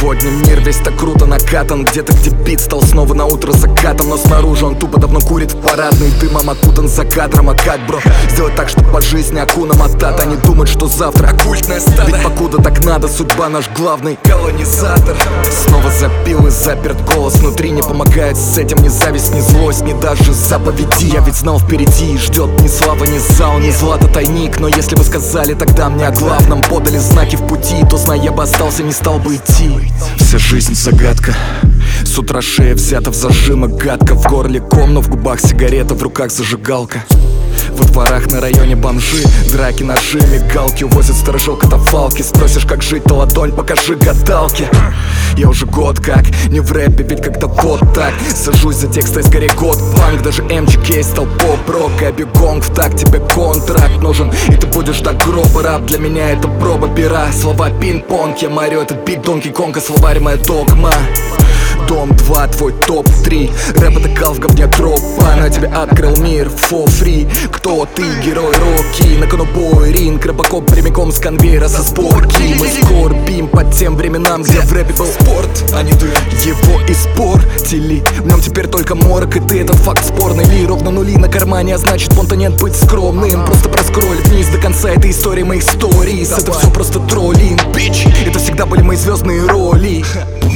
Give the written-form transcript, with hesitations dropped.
Сегодня мир весь так круто накатан, где-то где бит стал снова на утро закатом. Но снаружи он тупо давно курит в парадный, дымом окутан за кадром. А как, бро, сделать так, чтобы по жизни Акуна Матата не думать, что завтра оккультное стадо. Ведь покуда так надо, судьба наш главный колонизатор. Снова запил и заперт голос внутри, не помогает с этим ни зависть, ни злость, ни даже заповеди. Я ведь знал впереди, ждет ни слава, ни зал, ни злато тайник. Но если бы сказали тогда мне о главном, подали знаки в пути, то знай, я бы остался, не стал бы идти. Вся жизнь загадка, с утра шея взята в зажимы, гадко. В горле ком, но в губах сигарета, в руках зажигалка. Во дворах на районе бомжи, драки, ножи, мигалки. Увозят сторожок катафалки. Спросишь, как жить, то ладонь покажи гадалки. Я уже год как не в рэпе, ведь когда вот так сажусь за тексты, скорее год панк. Даже MGK стал поп-рок, а бегонг в так тебе контракт нужен, и ты будешь до гроба. Рап для меня это проба пера, слова пинг-понг. Я Марио, этот биг Донки Конга, словарь моя догма. Дом 2, твой топ-3. Рэп это кал в говне тропа, но я тебе открыл мир for free. Кто ты, герой Рокки? На кону бой, ринг, Робокоп прямиком с конвейера со сборки. Мы скорбим по тем временам, где в рэпе был спорт, а не ты. Его испортили, в нем теперь только морок, и ты, этот факт спорный. Ли ровно нули на кармане, а значит понта нет быть скромным. Просто проскроль вниз до конца этой истории моих сториз. Это все просто троллинг, бич. Это всегда были мои звездные роли.